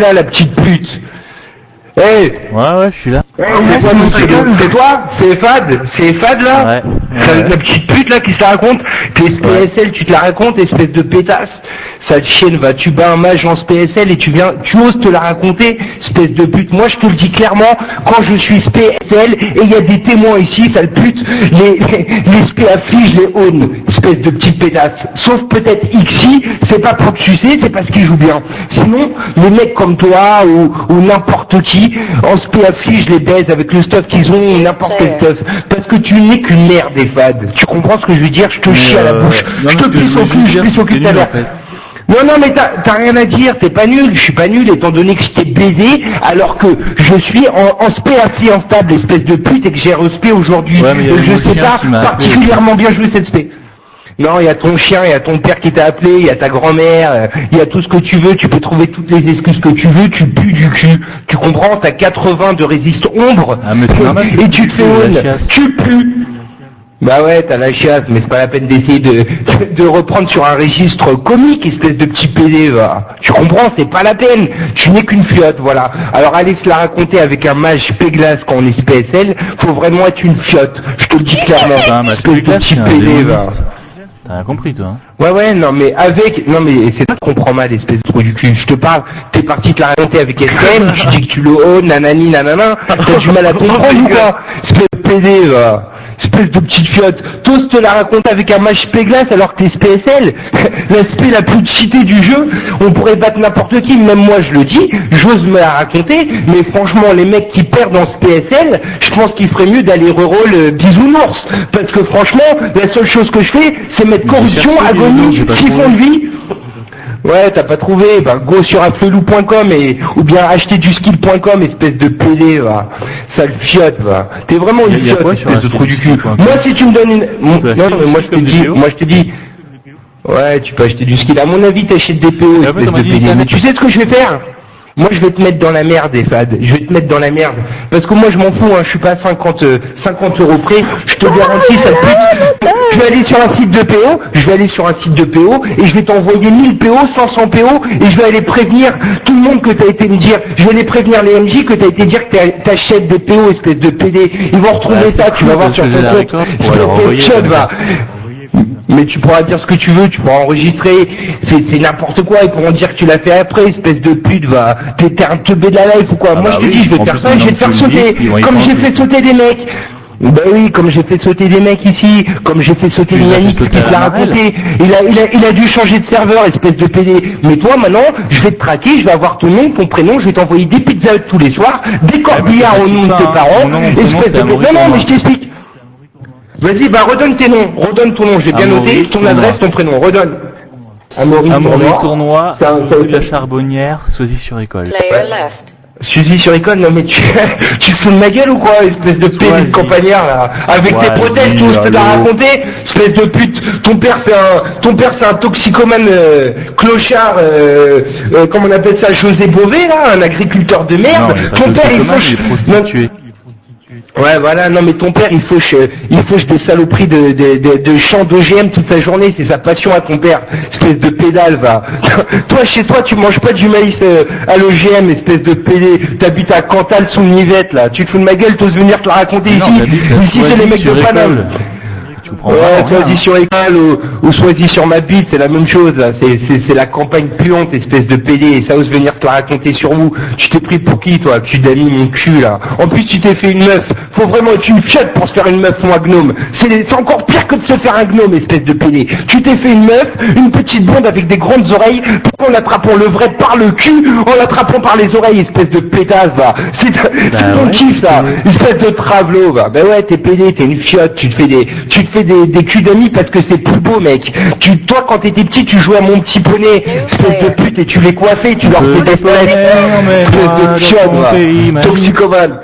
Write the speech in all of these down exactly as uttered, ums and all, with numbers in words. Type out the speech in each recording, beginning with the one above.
là, la petite pute. Eh hey. Ouais, ouais, je suis là. Ouais, c'est toi, c'est toi, c'est Fad, c'est Fad là. Ouais. ouais. La petite pute là qui se la raconte. Tes S P S L, ouais. Tu te la racontes, espèce de pétasse. Sale chienne, va, tu bats un mage en S P S L et tu viens, tu oses te la raconter, espèce de pute. Moi, je te le dis clairement, quand je suis S P S L et il y a des témoins ici, sale pute, les, les, les S P affichent, je les own, espèce de petite pétasse. Sauf peut-être Ixi, c'est pas pour te sucer, c'est parce qu'il joue bien. Sinon, les mecs comme toi ou, ou n'importe qui, en S P affichent, je les baise avec le stuff qu'ils ont, n'importe quel stuff. Parce que tu n'es qu'une merde, des fades. Tu comprends ce que je veux dire? Je te chie euh, à la bouche. Non, je te pisse au cul, je pisse au cul tout à l'heure. Non, non, mais t'as, t'as rien à dire, t'es pas nul, je suis pas nul, étant donné que je t'ai baisé, alors que je suis en, en S P assez instable, espèce de pute, et que j'ai re-S P aujourd'hui. Ouais, mais et je sais pas particulièrement bien jouer cette S P. Non, il y a ton chien, il y a ton père qui t'a appelé, il y a ta grand-mère, il y a tout ce que tu veux, tu peux trouver toutes les excuses que tu veux, tu pues du cul. Tu comprends, t'as quatre-vingts de résiste ombre, ah, mais c'est normal, et tu te fais own, tu pues. Bah ouais, t'as la chiasse, mais c'est pas la peine d'essayer de, de reprendre sur un registre comique, espèce de petit P D, va. Tu comprends, c'est pas la peine. Tu n'es qu'une fiotte, voilà. Alors allez se la raconter avec un mage Péglas quand on est S P S L, faut vraiment être une fiotte. Je te le dis clairement. Ah, bah, espèce de petit P D, va. T'as rien compris, toi, hein. Ouais, ouais, non, mais avec, non, mais c'est toi qui comprends mal, espèce de trou du cul. Je te parle, t'es parti te la raconter avec S M, tu dis que tu le own, nanani, nanana, t'as du mal à comprendre ou pas? Espèce de P D, va. Espèce de petite fiotte, t'oses te la raconter avec un match Péglas alors que t'es S P S L, la S P la plus cheatée du jeu, on pourrait battre n'importe qui, même moi je le dis, j'ose me la raconter, mais franchement les mecs qui perdent en S P S L, je pense qu'il ferait mieux d'aller reroll euh, bisounours, parce que franchement, la seule chose que je fais, c'est mettre corruption, agonie, siphon de vie. Ouais, t'as pas trouvé, bah go sur afflelou point com et ou bien acheter du skill point com, espèce de P D, va. Sale fiotte, va. T'es vraiment une fiotte, espèce de trou du cul. Moi si tu me donnes une... Non, mais moi je te dis, moi je te dis... Ouais, tu peux acheter du skill. À mon avis, t'achètes des P O, espèce de P D. Mais tu sais ce que je vais faire? Moi je vais te mettre dans la merde, Fad. Je vais te mettre dans la merde. Parce que moi je m'en fous, hein. Je suis pas à cinquante, cinquante euros près. Je te garantis, ça pute. Je vais aller sur un site de P O, je vais aller sur un site de P O, et je vais t'envoyer mille P O, cinq cents P O, et je vais aller prévenir tout le monde que t'as été me dire. Je vais aller prévenir les M J que t'as été dire que t'achètes des P O, espèce de P D. Ils vont retrouver ouais, ça, tu vas voir sur ton compte. Je te va. Mais tu pourras dire ce que tu veux, tu pourras enregistrer, c'est, c'est n'importe quoi, ils pourront dire que tu l'as fait après, espèce de pute, va, t'es, t'es un teubé de la life ou quoi. Ah Moi bah je te oui, dis, je vais te faire ça, je vais te faire sauter, comme j'ai fait sauter des mecs. Bah oui, comme j'ai fait sauter des mecs ici, comme j'ai fait sauter Yannick qui te l'a raconté, il a, il a, il a dû changer de serveur, espèce de P D. Mais toi maintenant, je vais te traquer, je vais avoir ton nom, ton prénom, je vais t'envoyer des pizzas tous les soirs, des corbillards au nom de tes parents, espèce de... Non, non, mais je t'explique. Vas-y, bah redonne tes noms, redonne ton nom, j'ai bien noté, ton adresse, ton prénom, redonne. Amaury Tournois, rue de la Charbonnière, Soisy-sur-École. Player left. Soisy-sur-École, non mais tu, tu te fous de ma gueule ou quoi, espèce de P D de campagnard là, avec tes prothèses, tout, je te l'ai raconté, espèce de pute, ton père fait un, ton père c'est un toxicomane, euh, clochard, euh, euh, comment on appelle ça, José Bové là, un agriculteur de merde, non, ton père il faut... Ouais, voilà, non mais ton père il fauche, il fauche des saloperies de, de, de, de champs d'O G M toute sa journée, c'est sa passion à ton père, espèce de pédale, va. Toi chez toi tu manges pas du maïs euh, à l'O G M, espèce de pédé, t'habites à Cantal sous le Nivette là, tu te fous de ma gueule, t'oses venir te la raconter non, ici, ici c'est les mecs de Paname. Ouais, Soisy sur École ou, ou Soisy sur ma bite, c'est la même chose, là. C'est, c'est, c'est la campagne puante, espèce de P D, et ça ose venir te la raconter sur vous. Tu t'es pris pour qui, toi, cul d'ami, mon cul, là? En plus, tu t'es fait une meuf. Faut vraiment être une fiotte pour se faire une meuf ou un gnome. C'est, c'est encore pire que de se faire un gnome, espèce de P D. Tu t'es fait une meuf, une petite blonde avec des grandes oreilles, pour en attrapant le vrai par le cul, en l'attrapant par les oreilles, espèce de pétasse, va. C'est, bah c'est ton ouais, kiff, ça. Espèce de travelo, va. Ben ouais, t'es P D, t'es une fiotte, tu te fais des, tu te fais des, des culs d'amis parce que c'est plus beau, mec. Tu, toi, quand t'étais petit, tu jouais à mon petit poney, espèce de pute, et tu les coiffais, tu leur fais des spolettes, espèce de fiotte, va. Toxicomane.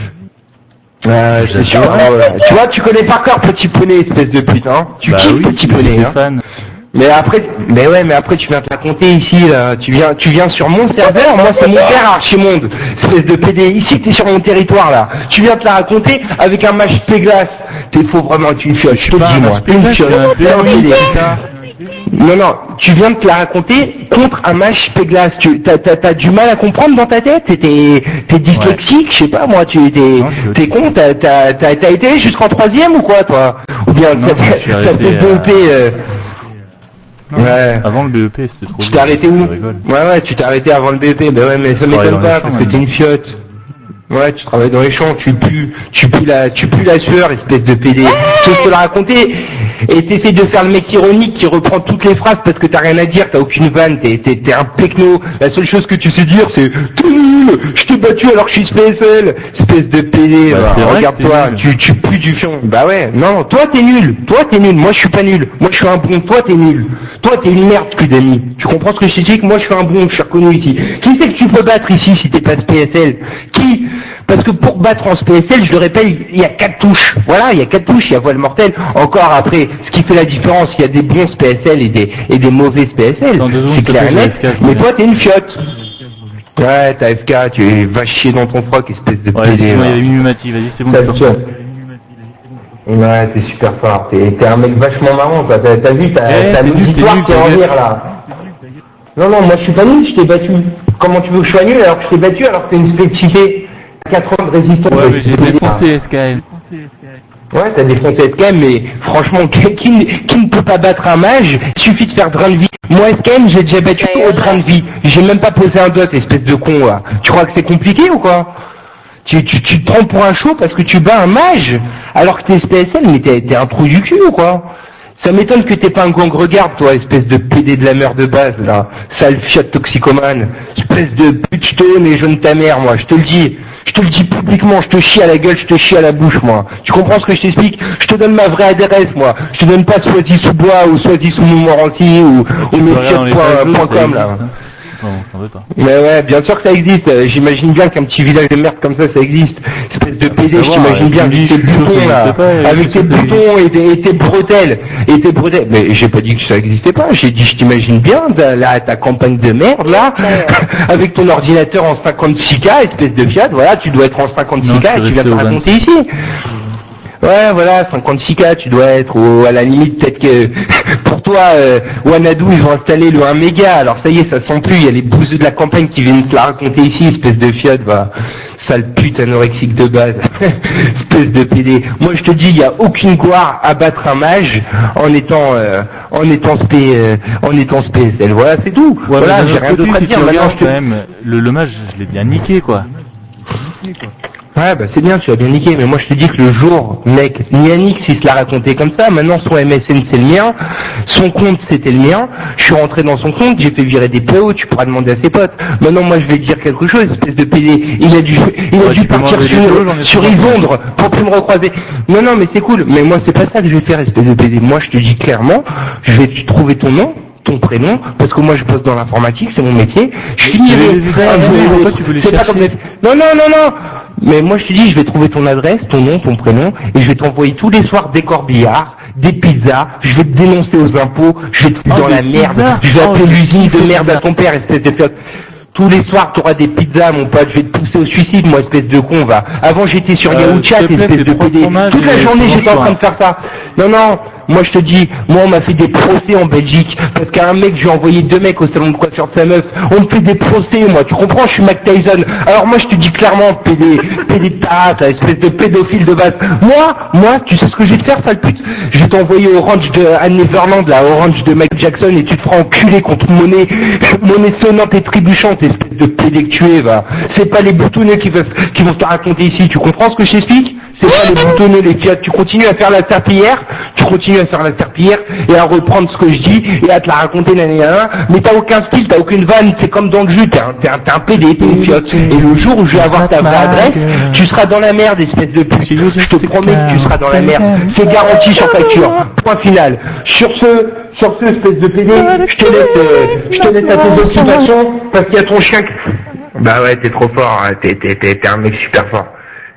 Ouais, c'est sûr. Ouais. Tu vois, tu connais par cœur Petit Poney, espèce de pute, hein. Tu bah kiffes oui, Petit Poney, hein. Fan. Mais après, mais ouais, mais après tu viens te raconter ici, là. Tu viens, tu viens sur mon serveur, moi c'est mon père Archimonde, espèce de P D. Ici t'es sur mon territoire, là. Tu viens te la raconter avec un match Péglas. T'es faux vraiment, tu une fiotte, je te le dis, moi. T'es une fiotte, t'es un P D. Non, non, tu viens de te la raconter contre un match Péglas. Tu t'as, t'as, t'as du mal à comprendre dans ta tête. T'es, t'es dyslexique, ouais. Je sais pas moi. Tu t'es, non, t'es con. T'as, t'as, t'as, t'as été jusqu'en troisième ou quoi, toi? Ou bien non, t'as, t'as, t'as fait B E P euh... non, ouais. Avant le B E P, c'était trop. Tu t'es arrêté où? Ouais, ouais, tu t'es arrêté avant le B E P. Ben ouais, mais ça m'étonne pas parce que t'es une fiotte. Ouais, tu travailles dans les champs, tu pues, tu pues la, tu pues la sueur, espèce de pédé. Je te l'ai raconté. Et t'essaies de faire le mec ironique qui reprend toutes les phrases parce que t'as rien à dire, t'as aucune vanne, t'es, t'es, t'es un pecno. La seule chose que tu sais dire, c'est t'es nul, je t'ai battu alors que je suis S P S L. Espèce de pédé, bah, bah, regarde-toi, tu, tu pues du fion. Bah ouais, non, toi t'es nul, toi t'es nul, moi je suis pas nul, moi je suis un bon, toi t'es nul. Toi t'es une merde, plus d'amis. Tu comprends ce que je te dis? Que moi je suis un bon, je suis reconnu ici. Qui c'est que tu peux battre ici si t'es pas S P S L? Qui? Parce que pour battre en S P S L, je le répète, il y a quatre touches. Voilà, il y a quatre touches, il y a voile mortelle. Encore après, ce qui fait la différence, il y a des bons S P S L et des, et des mauvais S P S L. C'est clair et net. Mais toi, t'es une fiotte. Ouais, t'as F K, tu vas chier dans ton froc, espèce de ouais, pédé. Ouais, il y a Mimimati, vas-y, c'est bon. Ouais, t'es super fort. T'es, t'es un mec vachement marrant, quoi. T'as, t'as vu, t'as, hey, t'as l'auditoire qui est en rire, là. Non, non, moi je suis pas nul, je t'ai battu. Comment tu veux que je sois nul alors que je t'ai battu alors que t'es une spécificité? quatre ans de résistance. Ouais, mais j'ai défoncé S K M. Ouais, t'as défoncé S K M, mais franchement, qui, qui, qui ne peut pas battre un mage? Il suffit de faire drain de vie. Moi, S K M, j'ai déjà battu au drain de vie. J'ai même pas posé un dot, espèce de con, là. Tu crois que c'est compliqué ou quoi? Tu, tu, tu te prends pour un show parce que tu bats un mage, alors que t'es S P S L, mais t'es, t'es un trou du cul ou quoi? Ça m'étonne que t'aies pas un gang regarde, toi, espèce de pédé de la mère de base, là. Sale fiat toxicomane. Espèce de pute-stone et jeune ta mère, moi, je te le dis. Je te le dis publiquement, je te chie à la gueule, je te chie à la bouche, moi. Tu comprends ce que je t'explique? Je te donne ma vraie adresse, moi. Je te donne pas Soisy-sous-Bois ou Soisy-sous-Montmorency ou, ou mesfiat point com, là. Non, j'en veux pas. Mais ouais, bien sûr que ça existe. Euh, j'imagine bien qu'un petit village de merde comme ça, ça existe. Espèce de pédé, je t'imagine bien avec tes boutons là, avec tes boutons et tes, et tes bretelles, et tes bretelles. Mais j'ai pas dit que ça existait pas. J'ai dit, je t'imagine bien là ta campagne de merde là, avec ton ordinateur en cinquante-six K, espèce de fiat. Voilà, tu dois être en cinquante-six K et tu viens te raconter ici. Ouais, voilà, cinquante-six K, tu dois être, ou à la limite, peut-être que, pour toi, euh, Wanadu, ils vont installer le un méga, alors ça y est, ça sent plus, il y a les bouseux de la campagne qui viennent te la raconter ici, espèce de fiotte, va, sale pute anorexique de base, espèce de pédé. Moi, je te dis, il y a aucune gloire à battre un mage en étant, euh, en étant spé, euh, en étant S P S L, voilà, c'est tout. Ouais, voilà, j'ai rien d'autre à dire, maintenant, je te... quand même, le, le mage, je l'ai bien niqué, quoi. Niqué, quoi. Ouais, bah c'est bien, tu as bien niqué, mais moi je te dis que le jour, mec, Nianix il se l'a raconté comme ça, maintenant son M S N c'est le mien, son compte c'était le mien, je suis rentré dans son compte, j'ai fait virer des P O, tu pourras demander à ses potes. Maintenant moi je vais te dire quelque chose, espèce de P D, il a dû, il a ouais, dû partir sur, choses, sur Yvondre pour plus me recroiser. Non, non, mais c'est cool, mais moi c'est pas ça que je vais faire, espèce de P D. Moi je te dis clairement, je vais te trouver ton nom, ton prénom, parce que moi je bosse dans l'informatique, c'est mon métier, je finirai c'est pas comme les... Non, non, non, non. Mais moi je te dis, je vais trouver ton adresse, ton nom, ton prénom, et je vais t'envoyer tous les soirs des corbillards, des pizzas, je vais te dénoncer aux impôts, je vais te foutre oh, dans la merde, pizzas. Je vais appeler oh, l'usine de merde à ton père, espèce de fiotte. Tous les soirs t'auras des pizzas, mon pote, je vais te pousser au suicide, moi, espèce de con, va. Avant j'étais sur euh, Yahoo Chat, espèce de pédé. Toute la journée j'étais en train de faire ça. Non, non. Moi je te dis, moi on m'a fait des procès en Belgique, parce qu'à un mec, j'ai envoyé deux mecs au salon de coiffure de sa meuf, on me fait des procès, moi, tu comprends, je suis Mike Tyson. Alors moi je te dis clairement, pédé, pédé de ta espèce de pédophile de base. Moi, moi, tu sais ce que je vais te faire, sale pute? Je vais t'envoyer au ranch de Anne Neverland, là, au ranch de Mike Jackson, et tu te feras enculer contre monnaie, monnaie sonnante et trébuchante, espèce de pédé que tu es, va. C'est pas les boutonneux qui vont, qui vont te raconter ici, tu comprends ce que je t'explique? C'est pas les boutonneux, les fiat. Tu continues à faire la serpillière, tu continues à faire la serpillière et à reprendre ce que je dis et à te la raconter l'année à un, mais t'as aucun style, t'as aucune vanne, c'est comme dans le jus, t'es un, t'es un, t'es un pédé, t'es une fiotte. Et le jour où je vais avoir ta vraie adresse, tu seras dans la merde, espèce de pute. Je te promets que tu seras dans la merde. C'est garanti sur facture. Point final. Sur ce, sur ce, espèce de pédé, je te laisse, euh, je te laisse à tes occupations parce qu'il y a ton chien qui... Bah ouais, t'es trop fort, hein. t'es, t'es, t'es, t'es un mec super fort.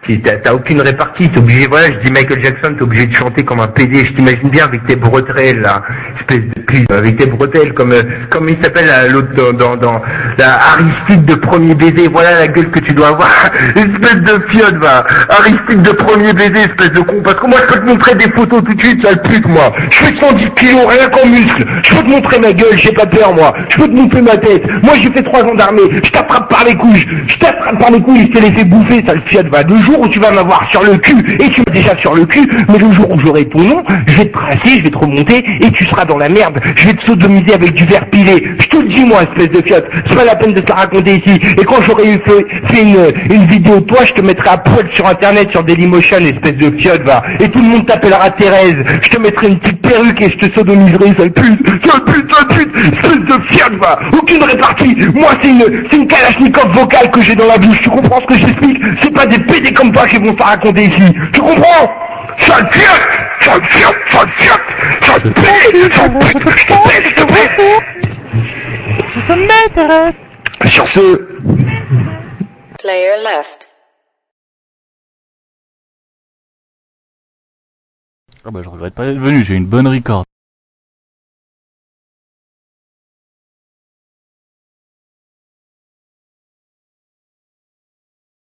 T'as, t'as aucune répartie, t'es obligé, voilà, je dis Michael Jackson, t'es obligé de chanter comme un P D, je t'imagine bien avec tes bretelles, là, espèce de pute, avec tes bretelles, comme, euh, comme il s'appelle, là, l'autre, dans, dans, dans, la Aristide de premier baiser, voilà la gueule que tu dois avoir, espèce de fiotte, va, Aristide de premier baiser, espèce de con, parce que moi, je peux te montrer des photos tout de suite, sale pute, moi, je fais cent dix kilos, rien qu'en muscle, je peux te montrer ma gueule, j'ai pas peur, moi, je peux te montrer ma tête, moi, j'ai fait trois ans d'armée, je t'attrape par les couilles, je t'attrape par les couilles, je te les fais bouffer, sale fiotte, va, le jour où tu vas m'avoir sur le cul, et tu m'as déjà sur le cul, mais le jour où j'aurai ton nom, je vais te tracer, je vais te remonter, et tu seras dans la merde, je vais te sodomiser avec du verre pilé, je te le dis moi, espèce de fiotte, c'est pas la peine de te la raconter ici, et quand j'aurai fait, fait une, une vidéo de toi, je te mettrai à poil sur internet, sur Dailymotion, espèce de fiotte, va, et tout le monde t'appellera Thérèse, je te mettrai une petite perruque et je te sodomiserai, sale pute, sale pute, sale pute, espèce de fiotte, va, aucune répartie, moi c'est une, c'est une kalachnikov vocale que j'ai dans la bouche, tu comprends ce que j'explique, c'est pas des pédés comme toi qui vont te raconter ici, tu comprends? Sale fiotte, sale fiotte, sale fiotte, sale pute, sale pute, je te pète, je te pète. Je te mets, Thérèse. Sur ce... Player left. Ah bah je regrette pas d'être venu, j'ai une bonne record.